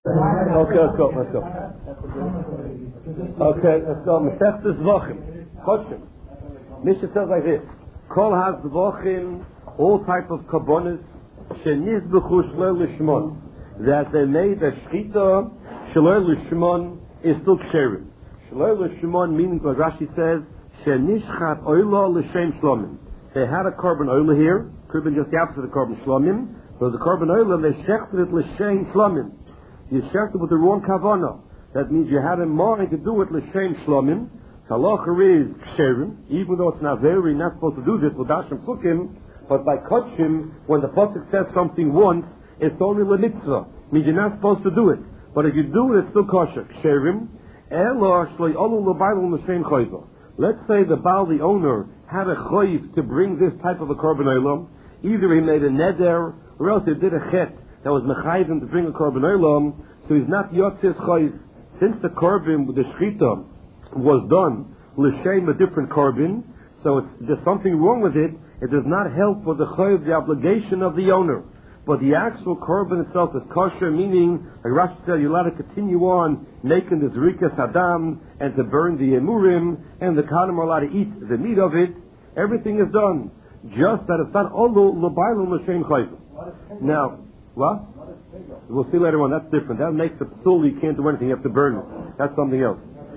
Okay, let's go. Okay, let's go. Mesechtes Zvachim. Question. Mishnah says like this: Kol has Zvachim, all type of kabbonis, shenizbechu shelo lishmon, that they made a shchita shelo lishmon is still ksherim. Shelo lishmon meaning, what Rashi says, shenishchat oila l'shem shlomim. They had a korban oila here. Could have been just the opposite of korban shlomim. But the korban oila they shechted it l'shem shlomim. You shechted with the wrong kavanah. That means you had in mind to do it l'shem shlomim. Halacha is ksherim, even though it's not very, not supposed to do this with Hashem Sukkim, but by Kodshim, when the pasuk says something once, it's only l'mitzvah. Means you're not supposed to do it. But if you do it, it's still kosher. Ksherim, let's say the Baal, the owner, had a choiv to bring this type of a korban olam. Either he made a neder, or else he did a chet that was mechayim to bring a korban olam, so he's not yotzis choiv. Since the korban, the shchita, was done l'shem a different korban, so there's something wrong with it. It does not help for the choiv, the obligation of the owner. But the actual korban itself is kosher, meaning, like Rashi said, you're allowed to continue on making the zrikas hadam and to burn the emurim, and the kanim are allowed to eat the meat of it. Everything is done, just that it's not olu l'baylu l'shem choiv. Now, what? We'll see later on. That's different. That makes it psul. You can't do anything. You have to burn it. That's something else.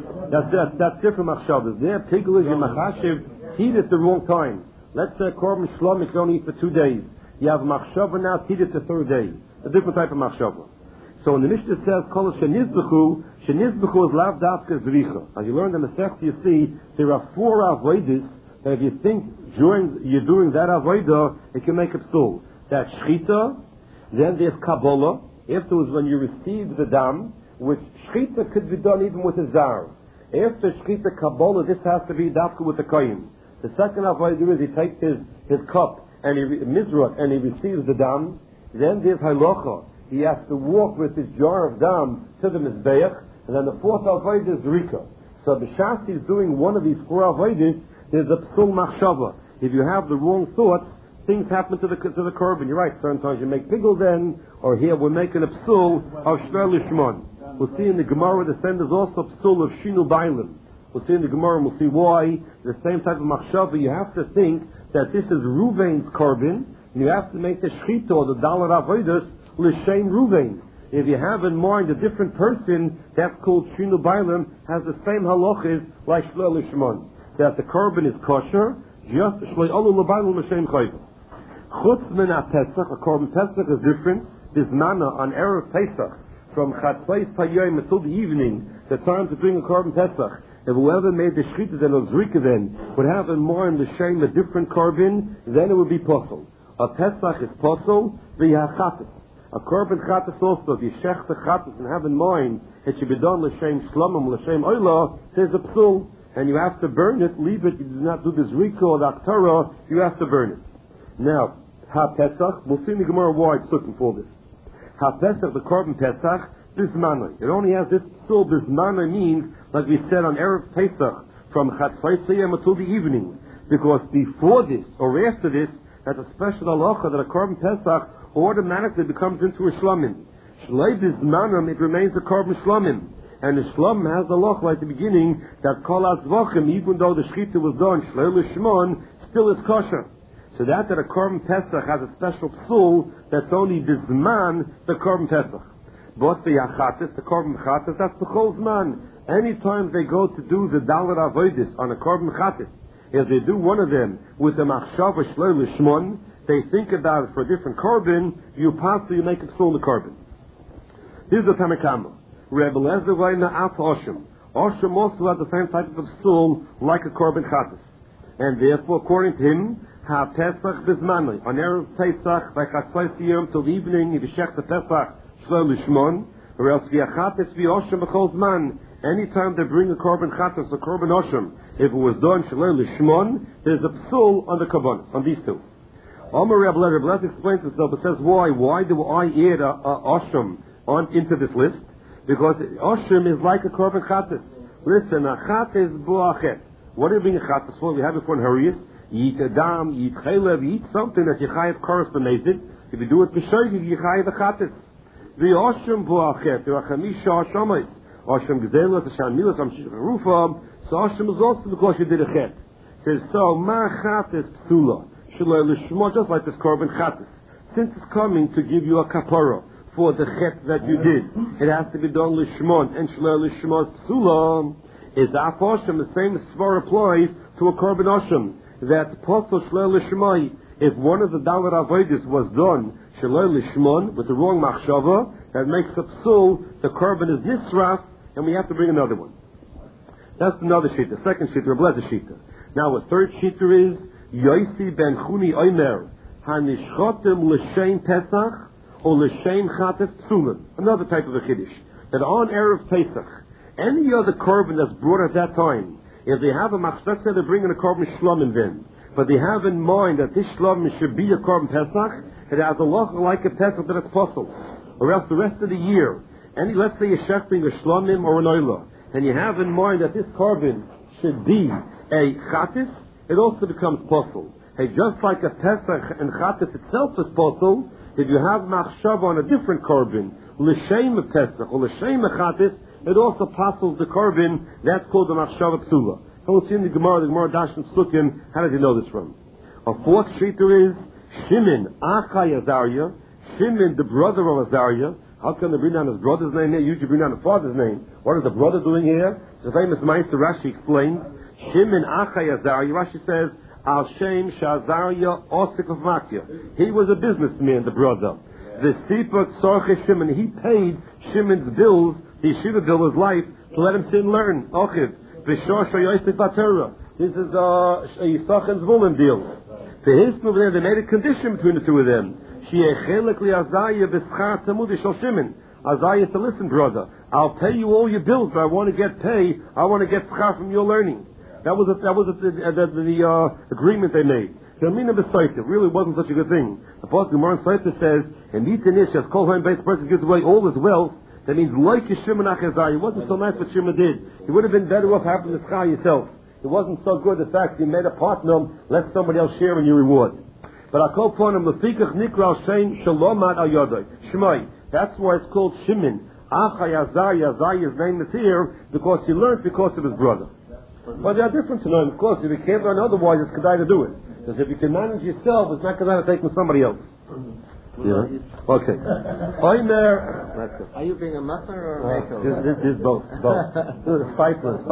That's different machshavas. There, pigul is in machashiv, heat at the wrong time. Let's say korban shlom you can only eat for 2 days. You have machshava now, heat it the third day. A different type of machshava. So when the Mishnah says, kol shenizbechu is lav dafka zricha. As you learn the Masechta, you see, there are 4 avodas that if you think during you're doing that avodah, it can make it psul. That's shchita, then there's kabbalah. Afterwards, when you receive the dam, which shchita could be done even with a zar. After shchita kabbalah, this has to be dafka with the kohen. The second avodah is he takes his cup and mizrach and he receives the dam. Then there's halacha. He has to walk with his jar of dam to the mizbeach. And then the 4th avodah is rika. So b'shas he's doing one of these 4 avodas. There's a psul machshava. If you have the wrong thoughts, things happen to the korban. You're right. Sometimes you make pigul then, or here we're making a psul of shver lishmon. We'll see in the Gemara the same is also psul of shinu bailim. We'll see in the Gemara and we'll see why the same type of machshava. You have to think that this is Ruvain's korban. You have to make the shchita or the dalar avodas l'shem Ruvain. If you have in mind a different person, that's called shinu bailim, has the same halachas like shver lishmon. That the korban is kosher, just shloi olu l'bailim l'shem chayv. Chutz min ha-Pesach, a korban Pesach is different. There's manna on Erev Pesach, from Chatzos Hayom until the evening, the time to bring a korban Pesach. If whoever made the shchita then or zrika then would have in mind the shame a different korban, then it would be possible. A Pesach is possible, v'ya chatas. A korban chatas also, if you shech the chatas and have in mind it should be done l'shem shlomim, l'shem oila, there's a psul, and you have to burn it, leave it, you do not do the zrika or the aktara, you have to burn it. Now, ha-Pesach, we'll see in the Gemara why it's looking for this. Ha-Pesach, the korban Pesach, bismanai. It only has this psul. Bismanai means, like we said on Erev Pesach, from Chatzos Hayom until the evening. Because before this, or after this, that's a special halacha that a korban Pesach automatically becomes into a shlomim. Shlei bismanam, it remains a korban shlomim. And the shlom has the halacha at the beginning, that kol ha-zvachim, even though the shchita was done, shlei l'shmon, still is kosher. So that a korban Pesach has a special psul that's only bisman the korban Pesach. But the yachatis, the korban chatis, that's the chol zman. Anytime they go to do the dalar avodas on a korban chatis, if they do one of them with a machshava shloi l'shmon, they think about it for a different korban, you pass so you make a psul the korban. Here's the Tanakama. Rebbe Lezer vayna af Oshem. Oshem also had the same type of psul like a korban chatis. And therefore, according to him, ha-Pesach bismanai. On Erev Pesach, by Chatzos Hayom till the evening, if you shech the Pesach shlo lishmon, or else v'yachates v'oshem b'chol zman. Anytime they bring a korban chatas, a korban oshem, if it was done shlo lishmon, there's a psul on the korban, on these 2. Omer Reb Lezer explains himself, but says why? Why do I add a oshem into this list? Because oshem is like a korban chatas. Listen, a chatas bu'achet. What do you bring a chatas for? We have it for in Harius. You eat a dam, you eat chaylev, you eat something that you chayav corresponds it. If you do it b'shoygiv, you chayav a chatas. V'oshim bu'achet, v'achamisha hashamayis. Oshim gzelos, Hashem milos, Hashem shicharufam. So Oshim is also because you did a chet. Says, so, ma chatis psula. Shaloi lishmo, just like this korban chatis. Since it's coming to give you a kapara for the chet that you did, it has to be done lishmon, and shaloi lishmo's psula. Is af Oshim, the same svar applies to a korban Oshim. That posel shaloi lishmoi, if one of the dalar avodas was done, shaloi lishmon, with the wrong machshava, that makes a psul, the korban is nisraf, and we have to bring another one. That's another sheet. The second sheet, Rebbe Shita. Now, a third sheeter is Yosi ben Chuni Omer Hanishchotem l'shem Pesach or l'shem Chates Psulim. Another type of a kiddush. That on Erev Pesach, any other korban that's brought at that time, if they have a machshava, they're bringing a korban shlomim then, but they have in mind that this shlomim should be a korban Pesach, it has a lot like a Pesach that it's possible, or else the rest of the year. And let's say you're shechting a shlomim or an oila, and you have in mind that this korban should be a chatis, it also becomes possible. Hey, just like a Pesach and chatis itself is possible, if you have machshava on a different korban, l'shem a Pesach or l'shem a chatis, it also passes the korban. That's called the machshava psula. And we'll see in the Gemara Dash and Sukkim. How does he know this from? A fourth sheeter is Shimon Achai Azariah. Shimon, the brother of Azariah. How can they bring down his brother's name here? Usually bring down the father's name. What is the brother doing here? The famous Meister Rashi explains. Shimon Achai Azariah. Rashi says, Al Shem Shazariah Osik of Makia. He was a businessman, the brother. The Sipak Sorche Shimon. He paid Shimon's bills, the yeshiva bill, his life, to let him sit and learn. Ochiv. V'shor Shoyoisik Batera. This is a Yisach and Zvulun deal. For his move there, they made a condition between the two of them. Azariah to listen, brother. I'll pay you all your bills, but I want to get pay. I want to get schar from your learning. That was the agreement they made. The meaning of it really wasn't such a good thing. The Pasuk Gemara says, "And Nitanish as Kol Haim Beis person gives away all his wealth." That means like Shimon Achazai. It wasn't so nice what Shimon did. He would have been better off having the schar yourself. It wasn't so good the fact you made a partner, let somebody else share in your reward. But I call upon him Lefikach Nikra Shein Shalomat Al Yodai. Shmai. That's why it's called Shimon. Achai Azariah. Azariah's name is here because he learned because of his brother. But there are different to learn. Of course, if you can't learn otherwise, it's kedai to do it. Because if you can manage yourself, it's not kedai to take from somebody else. Yeah. Okay. Let's go. Are you being a master or a maker? This is both. The Steipler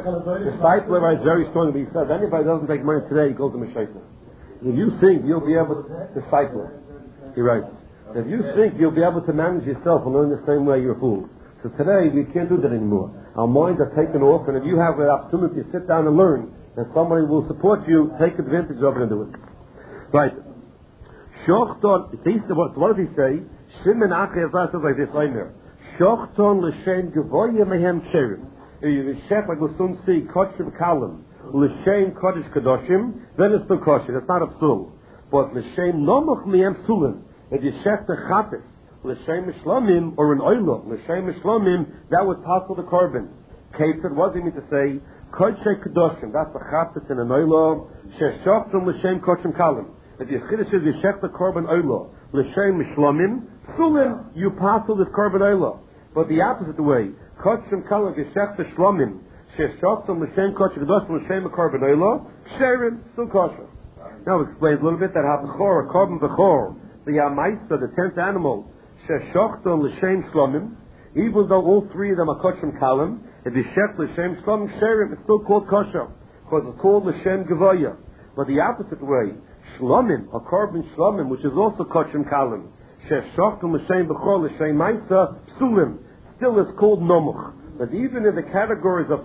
writes very strongly. He says anybody doesn't take money today, he goes to Meshayta. If you think you'll be able to Steipler, he writes, if you think you'll be able to manage yourself and learn the same way, you're a fool. So today we can't do that anymore. Our minds are taken off, and if you have an opportunity to sit down and learn, and somebody will support you, take advantage of it and do it. Right. Shochton, what does he say? Shimon Achai says like this, Shochton l'shem gevoya mehem ksherim. If you shech, like we'll soon see, Kochim Kalim, l'shem Kodesh Kadoshim, then it's still kosher. It's not a psul. But l'shem nomoch mehem psulim. If you shech the chappis, l'shem shlomim, or an oilo, l'shem shlomim, that would passel the korban. Ketzad, what does he mean to say? Kodesh Kadoshim, that's the chappis in an oilo, sheshachton l'shem Kochim Kalim. If you chiddush is you shech the korban oilo, l'shem shlomim, psulim, you passel this korban oilo. But the opposite way, Kochim Kalim, you shech the shlomim, sheshachton l'shem Kochim Kadoshim, l'shem korban oilo, ksherim, still kosher. Now it explains a little bit that ha-bechor, a korban bechor, the Yamaisa, the 10th animal, Sheshachton l'shem shlomim, even though all three of them are kochim kalim, if you shech l'shem shlomim sherim, it's still called kosher, because it's called l'shem gevoya. But the opposite way, shlomim, a korban shlomim, which is also kochim kalim, Sheshachton l'shem bechor l'shem maisa, psulim, still is called nomuch. But even in the categories of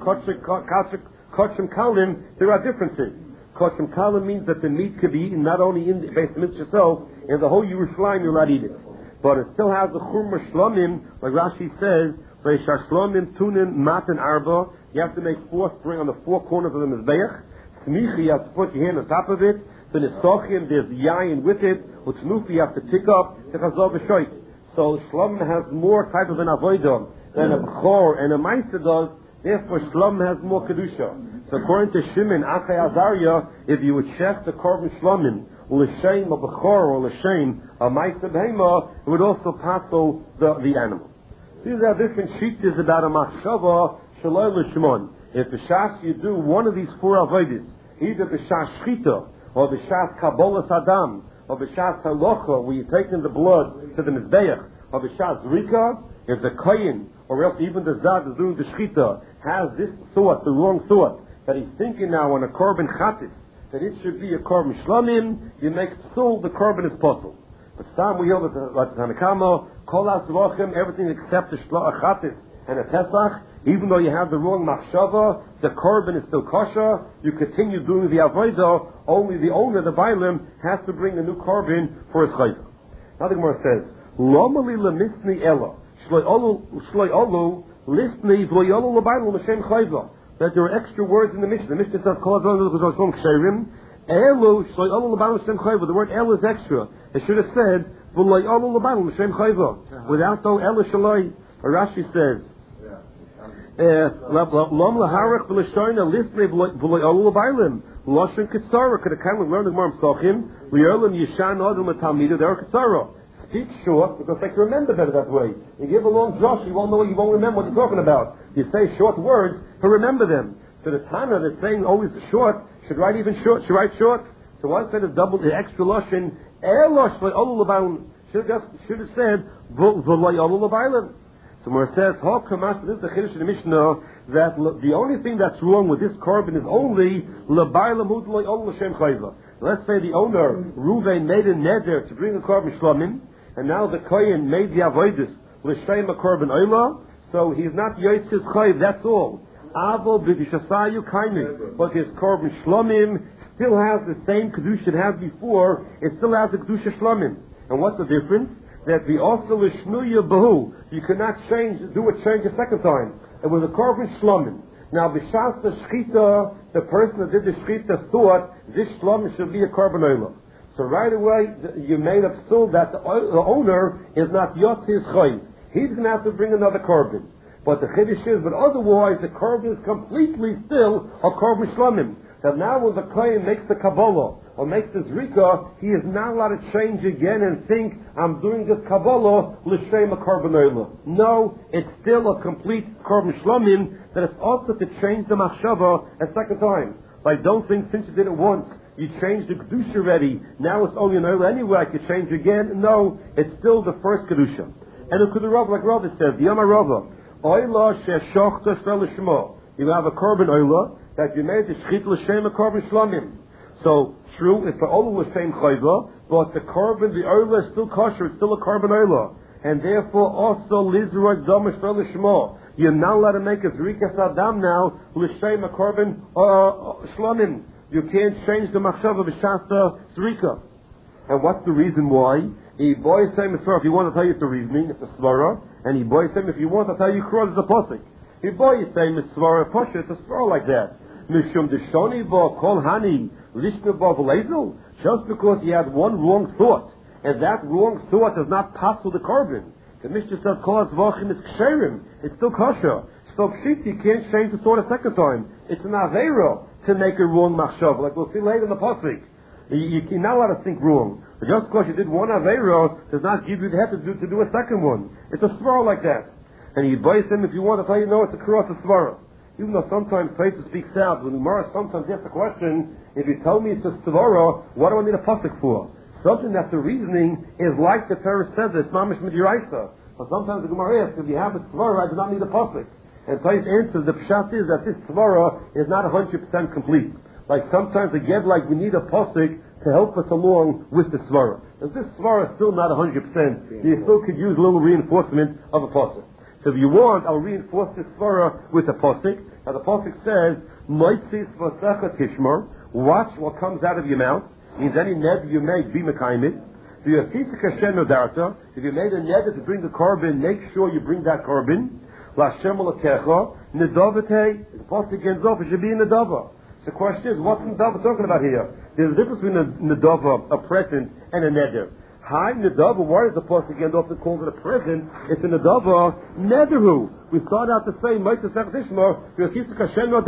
kochim kalim, there are differences. Kochim kalim means that the meat could be eaten not only in the Beis Mitzvah itself, in the whole Yerushalayim you'll not eat it. But it still has the chumra shlomim, like Rashi says, Veishar shlomim tunim matan arba. You have to make 4 spring on the 4 corners of the mizbeach. Smicha, you have to put your hand on top of it. The nesochim, there's yayin with it. Utznufi, you have to pick up the chazor v'shoit. So shlomim has more type of an avodah than a bechor and a meiser does. Therefore, shlomim has more kedusha. So according to Shimon Achai Azariah, if you would shech the korban shlomim l'shem a bechor or l'shem a ma'aser behema, it would also passel the animal. These are different sheets about a machshava shaloi l'shmon. If the shas you do one of these four avodas, either the shas shchita or the shas kabbalas adam or the shas halacha, where you're taking the blood to the mizbeach, or the shas rika, if the kohen or else even the zad is doing the shchita has this thought, the wrong thought, that he's thinking now on a korban chatis, that it should be a korban shlamim, you make psul, the korban is possible. But stam we hear that like Tanakama, kol azvachim, everything except the chatis and a pesach, even though you have the wrong machshava, the korban is still kosher, you continue doing the avodah, only the owner, the bailim, has to bring a new korban for his chayva. Now the Gemara says, Lomali lemisni ella, shloi olu, listni v'lo yolu l'bailim l'shem chayva. That there are extra words in the Mishnah. The Mishnah says, kol azvachim l'zom ksherim, elu shloi olu l'bailim l'shem chayva. The word el is extra. It should have said, v'lo yolu l'bailim l'shem chayva. Without though el shloi. Rashi says, Lom laharach v'leshoyna listnei v'lo yolu l'bailim. Lashon Ketzara, could have kind of learned the Gemara Psachim, Li'olam Yishan Odom Talmidah, they're Ketzara. Speak short, because they can remember better that way. You give a long josh, you won't remember what you're talking about. You say short words, he'll remember them. So the Tana that's saying always short, should write even short, should write short. So why instead of double the extra Lashon, Losh V'olu l'bailim, should have said, V'lo yolu l'bailim. So where it says, this is the Chiddush in the Mishnah, that the only thing that's wrong with this korban is only l'bailam hu lo yolu l'shem chayva. Let's say the owner, Ruvain, made a neder to bring a korban shlamim, and now the kohen made the avodas l'shem a korban oila, so he's not yotzis chayv, that's all. Avo b'vishasayu kaimim, but his korban shlamim still has the same kedusha it had before, it still has the kedusha shlamim. And what's the difference? That the also l'shnuya bahu, you cannot do a change a second time. It was a korban shlamim. Now, b'shas the shchita, the person that did the shchita thought this shlamim should be a korban oila. So right away, you made a psul that the owner is not yotzis chayiv. He's going to have to bring another korban. But the chiddush is, but otherwise the korban is completely still a korban shlamim. That now when the kohen makes the Kabbalah or makes the Zrika, he is not allowed to change again and think, I'm doing this Kabbalah l'shem a korban oila. No, it's still a complete korban shlamim, that it's also to change the machshava a second time. Like, don't think since you did it once, you changed the kedusha already, now it's only an oila anyway, I could change again. No, it's still the first kedusha. And it could be Rav, like Rav says, the Yama Rava, oila she'shochta shel l'shma. You have a korban oila, that you made the shchit l'shem a korban shlamim. So, true, it's the olah l'shem chayva, but the korban, the oila is still kosher, it's still a korban oila. And therefore, also, lizroi dama shel l'shma. You're not allowed to make a zrikas adam now, l'shem a korban shlamim. You can't change the machshava b'shasta zrika. And what's the reason why? Iboy same svara, if you want to tell you it's a reasoning, it's a svara, and Iboy same, if you want to tell you cross, it's a posik. Iboy same svara posha, it's a svara like that. Mishum deshoni bo kol hani lishna bo v'lezel. Just because he had one wrong thought, and that wrong thought does not pass to the korban. The Mishnah says kol azvachim is ksherim. It's still kosher. So pshit, you can't change the thought a second time. It's an avera to make a wrong machshav, like we'll see later in the pasuk. You're not allowed to think wrong. But just because you did one avera does not give you the head to do a second one. It's a svara like that. And you advise him if you want to tell you no, it's a cross of svara. Even though sometimes Peter speaks out, when the Gemara sometimes asks the question, if you tell me it's a svara, what do I need a pasuk for? Something that the reasoning is like the Torah says, it's mamish midiraisa. But sometimes the Gemara asks, if you have a svara, I do not need a pasuk. And Peter's answer, the pshat is that this svara is not 100% complete. Like sometimes again, like we need a pasuk to help us along with the svara. If this svara is still not 100%, you still could use a little reinforcement of a pasuk. So if you want, I'll reinforce this svara with a pasuk. Now the pasuk says, "Moitzis v'secha tishmar." Watch what comes out of your mouth. Means any ned you make, be mekaimid. If you made a ned to bring the korban, make sure you bring that korban. L'Hashem l'kecha nedavate. The pasuk genzof, it should be in nedava. The question is, what's nedava talking about here? There's a difference between a nedava, a present, and a neder. Hi, Nedava, why is the pasuk end off that calls it a present? It's a Nedava, Nederhu. We start out to say, Moshe Sech Tishma,